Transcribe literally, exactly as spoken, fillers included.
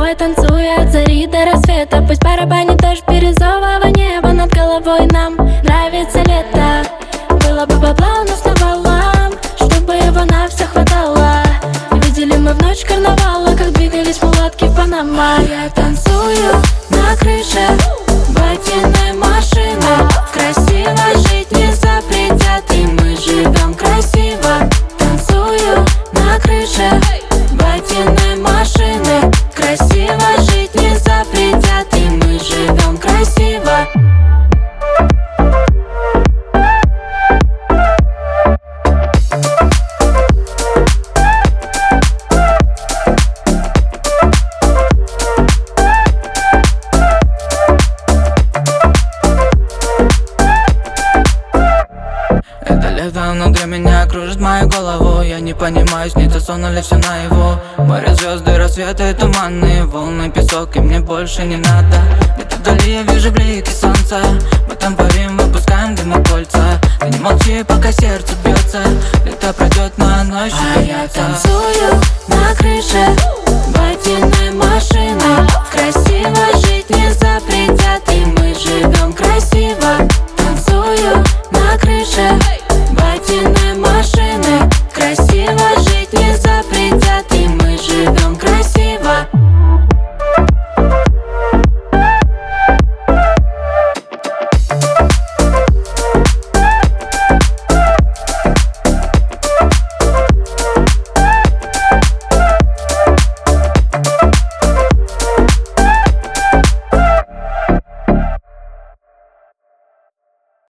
тобой танцуя от зари до рассвета. Пусть барабанит дождь бирюзового неба над головой. Нам нравится лето. Было бы бабла у нас навалом, чтобы его на все хватало. Видели мы в ночь карнавала, как двигались мулатки в Панама. Я танцую на крыше водяной машины. Красиво жить не запретят, и мы живем красиво. Танцую на крыше водяной машины. Красиво жить не запретят, и мы живем красиво. Внутри меня кружит мою голову. Я не понимаю, снится сон или все наяву. Море, звезды, рассветы, туманные волны, песок, и мне больше не надо. Где-то вдали я вижу блики солнца. Мы там парим, выпускаем дымокольца. Ты не молчи, пока сердце бьется. Лето пройдет, но оно еще а я танцую на крыше водяной машины.